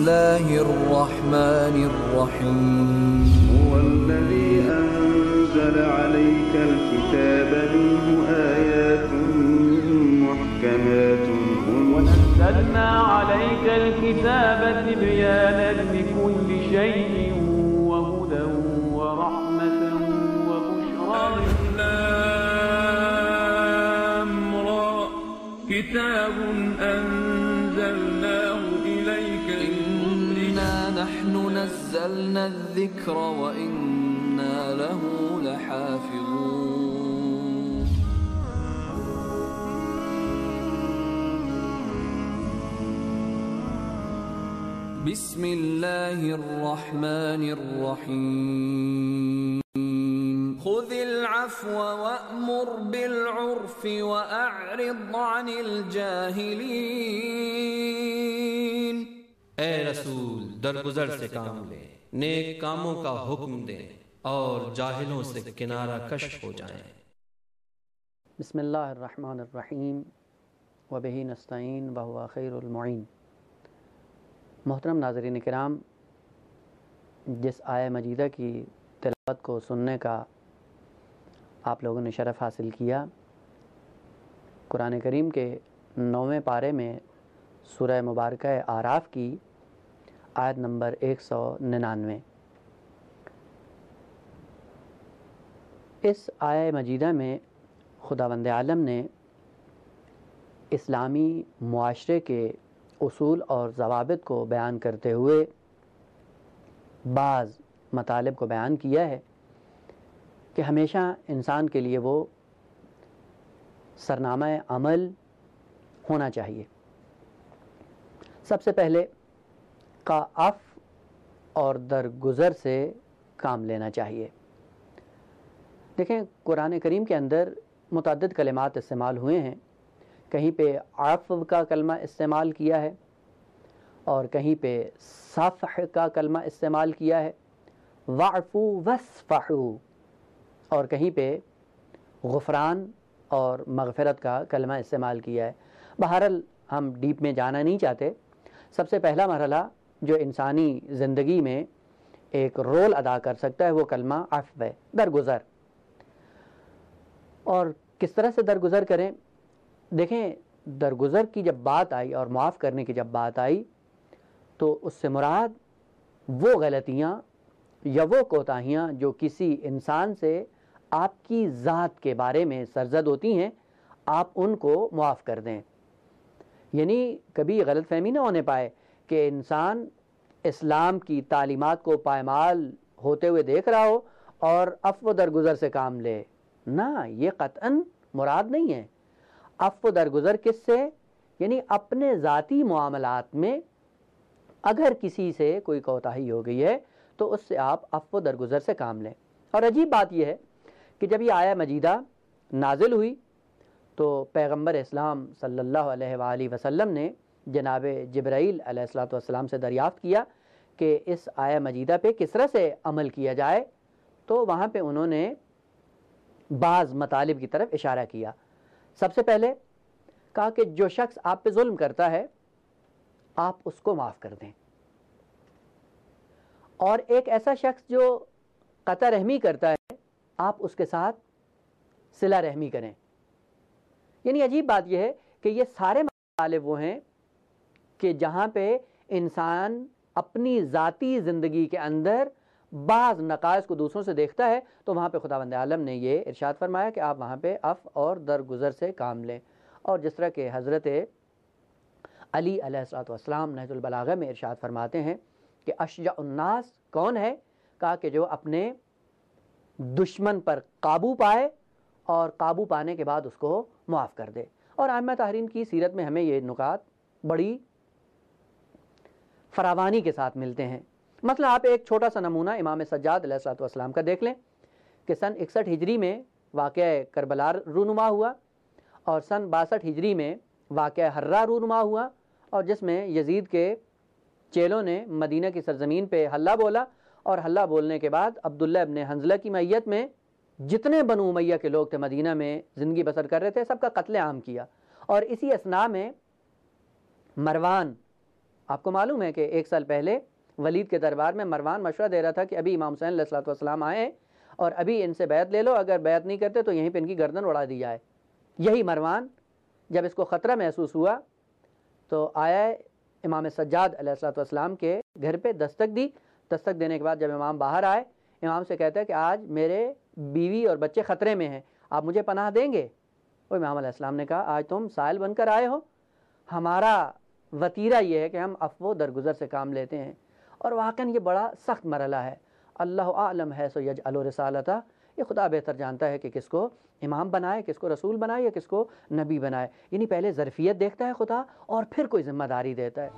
الله الرحمن الرحيم هو الذي أنزل عليك الكتاب منه آيات محكمات ونزلنا عليك الكتاب تبيانا لكل شيء وهدى ورحمة وبشرى. كتاب أنزلناه إليك إنا نحن نزلنا الذكر وإنا له لحافظون. بسم الله الرحمن الرحيم. خذ العفو وأمر بالعرف وأعرض عن الجاهلين. اے رسول درگزر سے کام لیں، نیک کاموں کا حکم دیں اور جاہلوں سے کنارہ کش ہو جائیں۔ بسم اللہ الرحمن الرحیم وبہ نستعین وہو خیر المعین۔ محترم ناظرین کرام، جس آیہ مجیدہ کی تلاوت کو سننے کا آپ لوگوں نے شرف حاصل کیا، قرآن کریم کے 9ویں پارے میں سورہ مبارکہ اعراف کی آیت نمبر 199۔ اس آیہ مجیدہ میں خداوند عالم نے اسلامی معاشرے کے اصول اور ضوابط کو بیان کرتے ہوئے بعض مطالب کو بیان کیا ہے کہ ہمیشہ انسان کے لیے وہ سرنامہ عمل ہونا چاہیے۔ سب سے پہلے عفو اور درگزر سے کام لینا چاہیے۔ دیکھیں، قرآن کریم کے اندر متعدد کلمات استعمال ہوئے ہیں۔ کہیں پہ عفو کا کلمہ استعمال کیا ہے اور کہیں پہ صفح کا کلمہ استعمال کیا ہے، وَاعْفُوا وَاصْفَحُوا، اور کہیں پہ غفران اور مغفرت کا کلمہ استعمال کیا ہے۔ بہرحال ہم ڈیپ میں جانا نہیں چاہتے۔ سب سے پہلا مرحلہ جو انسانی زندگی میں ایک رول ادا کر سکتا ہے وہ کلمہ عفو ہے، درگزر۔ اور کس طرح سے درگزر کریں؟ دیکھیں، درگزر کی جب بات آئی اور معاف کرنے کی جب بات آئی تو اس سے مراد وہ غلطیاں یا وہ کوتاہیاں جو کسی انسان سے آپ کی ذات کے بارے میں سرزد ہوتی ہیں، آپ ان کو معاف کر دیں۔ یعنی کبھی غلط فہمی نہ ہونے پائے کہ انسان اسلام کی تعلیمات کو پائمال ہوتے ہوئے دیکھ رہا ہو اور عفو درگزر سے کام لے۔ نہ، یہ قطعاً مراد نہیں ہے۔ عفو درگزر کس سے؟ یعنی اپنے ذاتی معاملات میں اگر کسی سے کوئی کوتاہی ہو گئی ہے تو اس سے آپ عفو درگزر سے کام لیں۔ اور عجیب بات یہ ہے کہ جب یہ آیہ مجیدہ نازل ہوئی تو پیغمبر اسلام صلی اللہ علیہ وآلہ وسلم نے جناب جبرائیل علیہ السلام سے دریافت کیا کہ اس آیہ مجیدہ پہ کس طرح سے عمل کیا جائے، تو وہاں پہ انہوں نے بعض مطالب کی طرف اشارہ کیا۔ سب سے پہلے کہا کہ جو شخص آپ پہ ظلم کرتا ہے آپ اس کو معاف کر دیں، اور ایک ایسا شخص جو قطع رحمی کرتا ہے آپ اس کے ساتھ صلہ رحمی کریں۔ یعنی عجیب بات یہ ہے کہ یہ سارے مطالب وہ ہیں کہ جہاں پہ انسان اپنی ذاتی زندگی کے اندر بعض نقائص کو دوسروں سے دیکھتا ہے تو وہاں پہ خداوند عالم نے یہ ارشاد فرمایا کہ آپ وہاں پہ عفو اور درگزر سے کام لیں۔ اور جس طرح کہ حضرت علی علیہ السلام نہج البلاغہ میں ارشاد فرماتے ہیں کہ اشجع الناس کون ہے؟ کہا کہ جو اپنے دشمن پر قابو پائے اور قابو پانے کے بعد اس کو معاف کر دے۔ اور ائمہ طاہرین کی سیرت میں ہمیں یہ نکات بڑی فراوانی کے ساتھ ملتے ہیں۔ مثلا آپ ایک چھوٹا سا نمونہ امام سجاد علیہ السلام کا دیکھ لیں کہ سن 61 ہجری میں واقعہ کربلا رونما ہوا اور سن 62 ہجری میں واقعہ حرہ رونما ہوا، اور جس میں یزید کے چیلوں نے مدینہ کی سرزمین پہ حلہ بولا، اور حلہ بولنے کے بعد عبداللہ ابن حنظلہ کی معیت میں جتنے بنو امیہ کے لوگ تھے مدینہ میں زندگی بسر کر رہے تھے سب کا قتل عام کیا۔ اور اسی اثناء میں مروان آپ کو معلوم ہے کہ 1 سال پہلے ولید کے دربار میں مروان مشورہ دے رہا تھا کہ ابھی امام حسین علیہ الصلوۃ والسلام آئے اور ابھی ان سے بیعت لے لو، اگر بیعت نہیں کرتے تو یہیں پہ ان کی گردن اڑا دی جائے۔ یہی مروان جب اس کو خطرہ محسوس ہوا تو آیا امام سجاد علیہ الصلوۃ والسلام کے گھر پہ دستک دی۔ دستک دینے کے بعد جب امام باہر آئے، امام سے کہتا ہے کہ آج میرے بیوی اور بچے خطرے میں ہیں، آپ مجھے پناہ دیں گے؟ وہ امام علیہ السلام نے کہا آج تم سائل بن کر آئے ہو، ہمارا وتیرہ یہ ہے کہ ہم عفو و درگزر سے کام لیتے ہیں، اور واقعاً یہ بڑا سخت مرحلہ ہے۔ اللہ اعلم ہے سو یجعل رسالتہ، یہ خدا بہتر جانتا ہے کہ کس کو امام بنائے، کس کو رسول بنائے یا کس کو نبی بنائے۔ یعنی پہلے ظرفیت دیکھتا ہے خدا اور پھر کوئی ذمہ داری دیتا ہے۔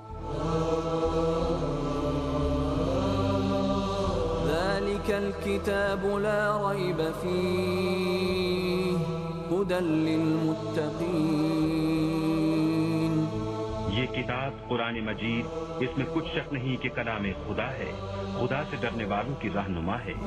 ذلك الكتاب لا ريب فيه هدى للمتقين۔ یہ کتاب قرآن مجید، اس میں کچھ شک نہیں کہ کلام خدا ہے، خدا سے ڈرنے والوں کی رہنما ہے۔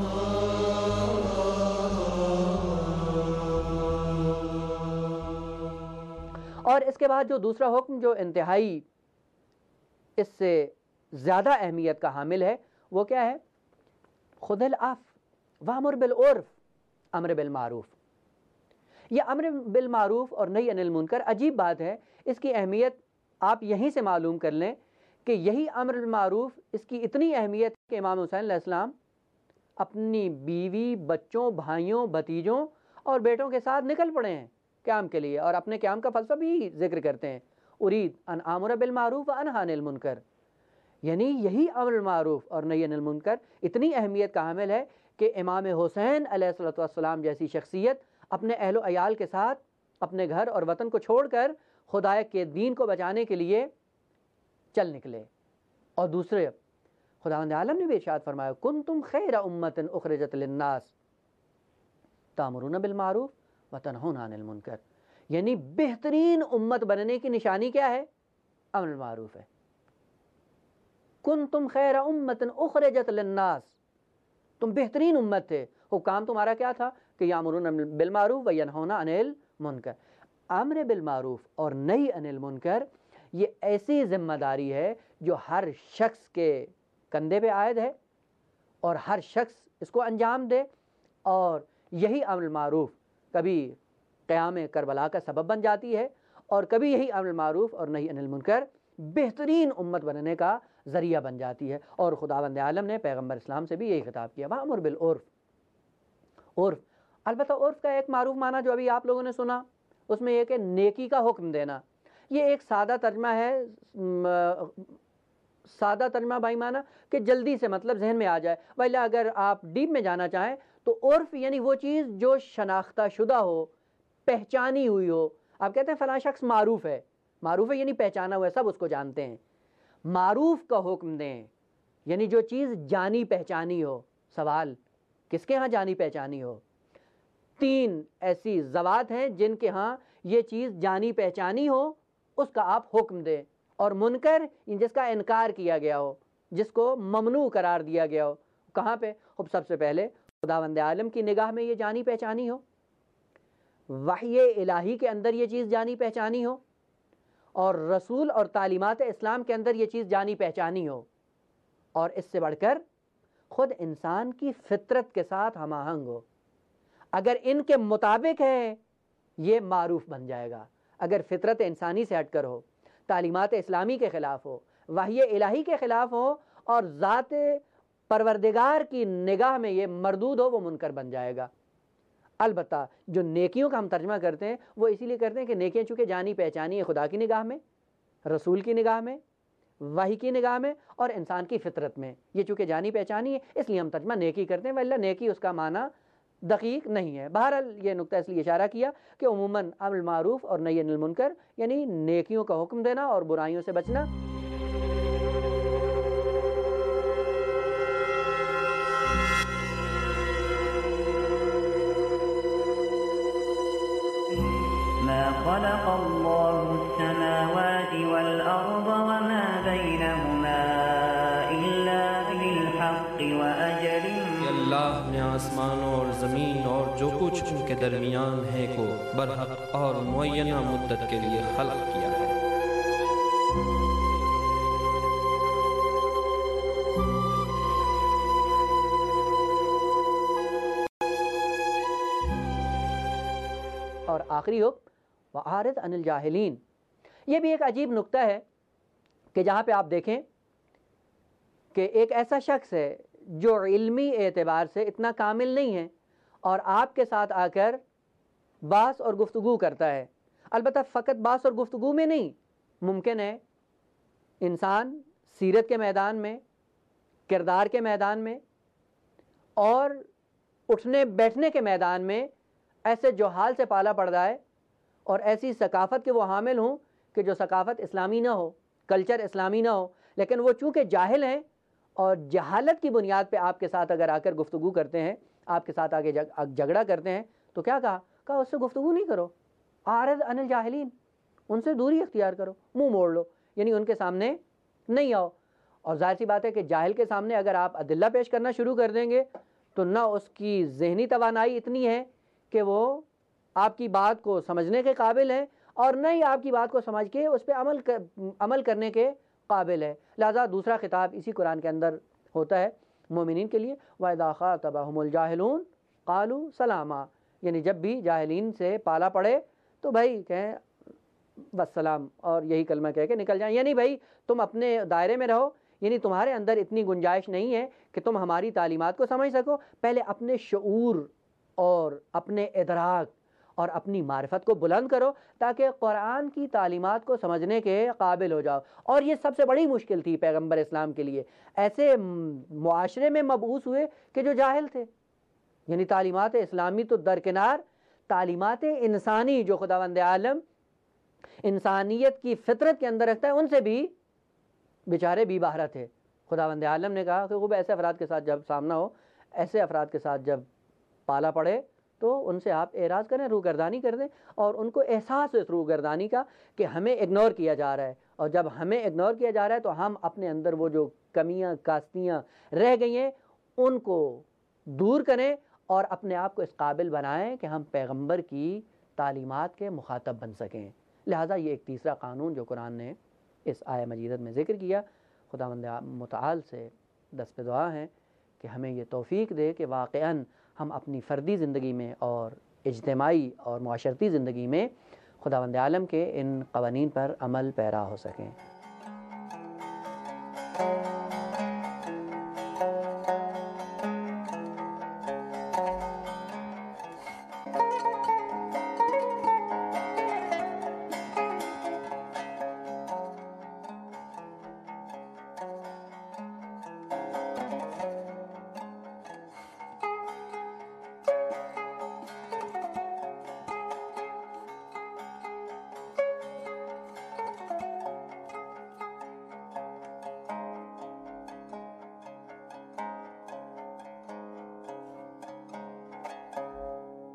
اور اس کے بعد جو دوسرا حکم جو انتہائی اس سے زیادہ اہمیت کا حامل ہے وہ کیا ہے؟ خذ العفو وامر بالعرف، امر بالمعروف۔ یہ امر بالمعروف اور نہی عن المنکر عجیب بات ہے، اس کی اہمیت آپ یہیں سے معلوم کر لیں کہ یہی امر بالمعروف اس کی اتنی اہمیت ہے کہ امام حسین علیہ السلام اپنی بیوی، بچوں، بھائیوں، بھتیجوں اور بیٹوں کے ساتھ نکل پڑے ہیں قیام کے لیے، اور اپنے قیام کا فلسفہ بھی ذکر کرتے ہیں، ارید ان آمر بالمعروف و انہی عن المنکر۔ یعنی یہی امر بالمعروف اور نہی عن المنکر اتنی اہمیت کا حامل ہے کہ امام حسین علیہ الصلوۃ والسلام جیسی شخصیت اپنے اہل و عیال کے ساتھ اپنے گھر اور وطن کو چھوڑ کر خدا کے دین کو بچانے کے لیے چل نکلے۔ اور دوسرے خداوند عالم نے بھی ارشاد فرمایا کنتم خیر امۃ اخرجت للناس تأمرون بالمعروف وتنہون عن المنکر۔ یعنی بہترین امت بننے کی نشانی کیا ہے؟ امر بالمعروف ہے۔ کنتم خیر امۃ اخرجت للناس، تم بہترین امت تھے، حکام تمہارا کیا تھا کہ یامرون بالمعروف وینہون عن المنکر۔ امر بالمعروف اور نہی عن المنکر یہ ایسی ذمہ داری ہے جو ہر شخص کے کندھے پہ عائد ہے اور ہر شخص اس کو انجام دے، اور یہی امر بالمعروف کبھی قیام کربلا کا سبب بن جاتی ہے، اور کبھی یہی امر بالمعروف اور نہی عن المنکر بہترین امت بننے کا ذریعہ بن جاتی ہے۔ اور خداوند عالم نے پیغمبر اسلام سے بھی یہی خطاب کیا وَأْمُرْ بِالْعُرْفِ۔ عرف، البتہ عرف کا ایک معروف معنی جو ابھی آپ لوگوں نے سنا اس میں یہ کہ نیکی کا حکم دینا، یہ ایک سادہ ترجمہ ہے، سادہ ترجمہ بائی معنی کہ جلدی سے مطلب ذہن میں آ جائے، ولی اگر آپ ڈیپ میں جانا چاہیں تو عرف یعنی وہ چیز جو شناختہ شدہ ہو، پہچانی ہوئی ہو۔ آپ کہتے ہیں فلاں شخص معروف ہے، معروف ہے یعنی پہچانا ہوا ہے، سب اس کو جانتے ہیں۔ معروف کا حکم دیں یعنی جو چیز جانی پہچانی ہو۔ سوال کس کے ہاں جانی پہچانی ہو؟ 3 ایسی ذوات ہیں جن کے ہاں یہ چیز جانی پہچانی ہو، اس کا آپ حکم دیں۔ اور منکر جس کا انکار کیا گیا ہو، جس کو ممنوع قرار دیا گیا ہو، کہاں پہ؟ سب سے پہلے خداوند عالم کی نگاہ میں یہ جانی پہچانی ہو، وحی الہی کے اندر یہ چیز جانی پہچانی ہو، اور رسول اور تعلیمات اسلام کے اندر یہ چیز جانی پہچانی ہو، اور اس سے بڑھ کر خود انسان کی فطرت کے ساتھ ہم آہنگ ہو۔ اگر ان کے مطابق ہے یہ معروف بن جائے گا، اگر فطرت انسانی سے ہٹ کر ہو، تعلیمات اسلامی کے خلاف ہو، وحی الہی کے خلاف ہو، اور ذات پروردگار کی نگاہ میں یہ مردود ہو، وہ منکر بن جائے گا۔ البتہ جو نیکیوں کا ہم ترجمہ کرتے ہیں وہ اسی لیے کرتے ہیں کہ نیکیاں چونکہ جانی پہچانی ہے خدا کی نگاہ میں، رسول کی نگاہ میں، وحی کی نگاہ میں اور انسان کی فطرت میں، یہ چونکہ جانی پہچانی ہے اس لیے ہم ترجمہ نیکی کرتے ہیں، واللہ نیکی اس کا معنی دقیق نہیں ہے۔ بہرحال یہ نقطہ اس لیے اشارہ کیا کہ عموماً امر بالمعروف اور نہی عن المنکر یعنی نیکیوں کا حکم دینا اور برائیوں سے بچنا۔ ما خلق الله السماوات والأرض وما بينهما إلا بالحق وأجل۔ اللہ نے آسمانوں اور زمین اور جو کچھ ان کے درمیان ہے کو برحق اور معینہ مدت کے لیے خلق کیا ہے۔ اور آخری حکم وَأَعْرِضْ عَنِ الْجَاهِلِينَ. یہ بھی ایک عجیب نقطہ ہے کہ جہاں پہ آپ دیکھیں کہ ایک ایسا شخص ہے جو علمی اعتبار سے اتنا کامل نہیں ہے اور آپ کے ساتھ آ کر بحث اور گفتگو کرتا ہے. البتہ فقط بحث اور گفتگو میں نہیں، ممکن ہے انسان سیرت کے میدان میں، کردار کے میدان میں اور اٹھنے بیٹھنے کے میدان میں ایسے جوہال سے پالا پڑ رہا ہے اور ایسی ثقافت کے وہ حامل ہوں کہ جو ثقافت اسلامی نہ ہو، کلچر اسلامی نہ ہو، لیکن وہ چونکہ جاہل ہیں اور جہالت کی بنیاد پہ آپ کے ساتھ اگر آ کر گفتگو کرتے ہیں، آپ کے ساتھ آگے جھگڑا کرتے ہیں، تو کیا کہا اس سے گفتگو نہیں کرو، اعرض عن الجاہلین، ان سے دوری اختیار کرو، منہ موڑ لو، یعنی ان کے سامنے نہیں آؤ. اور ظاہر سی بات ہے کہ جاہل کے سامنے اگر آپ ادلہ پیش کرنا شروع کر دیں گے تو نہ اس کی ذہنی توانائی اتنی ہے کہ وہ آپ کی بات کو سمجھنے کے قابل ہے اور نہ ہی آپ کی بات کو سمجھ کے اس پہ عمل کرنے کے قابل ہے. لہذا دوسرا خطاب اسی قرآن کے اندر ہوتا ہے مومنین کے لیے، وَإِذَا خَاطَبَهُمُ الْجَاهِلُونَ قَالُوا سَلَامًا، یعنی جب بھی جاہلین سے پالا پڑے تو بھائی کہیں والسلام اور یہی کلمہ کہہ کے نکل جائیں. یعنی بھائی تم اپنے دائرے میں رہو، یعنی تمہارے اندر اتنی گنجائش نہیں ہے کہ تم ہماری تعلیمات کو سمجھ سکو. پہلے اپنے شعور اور اپنے ادراک اور اپنی معرفت کو بلند کرو تاکہ قرآن کی تعلیمات کو سمجھنے کے قابل ہو جاؤ. اور یہ سب سے بڑی مشکل تھی پیغمبر اسلام کے لیے. ایسے معاشرے میں مبعوث ہوئے کہ جو جاہل تھے، یعنی تعلیمات اسلامی تو درکنار، تعلیمات انسانی جو خداوند عالم انسانیت کی فطرت کے اندر رکھتا ہے ان سے بھی بیچارے بی بہرہ تھے. خداوند عالم نے کہا کہ خوب ایسے افراد کے ساتھ جب سامنا ہو، ایسے افراد کے ساتھ جب پالا پڑے تو ان سے آپ اعراض کریں، روگردانی کر دیں، اور ان کو احساس ہے اس روگردانی کا کہ ہمیں اگنور کیا جا رہا ہے. اور جب ہمیں اگنور کیا جا رہا ہے تو ہم اپنے اندر وہ جو کمیاں کاستیاں رہ گئی ہیں ان کو دور کریں اور اپنے آپ کو اس قابل بنائیں کہ ہم پیغمبر کی تعلیمات کے مخاطب بن سکیں. لہٰذا یہ ایک تیسرا قانون جو قرآن نے اس آیہ مجیدت میں ذکر کیا. خداوند متعال سے دست دعا ہیں کہ ہمیں یہ توفیق دے کہ واقعاً ہم اپنی فردی زندگی میں اور اجتماعی اور معاشرتی زندگی میں خداوند عالم کے ان قوانین پر عمل پیرا ہو سکیں.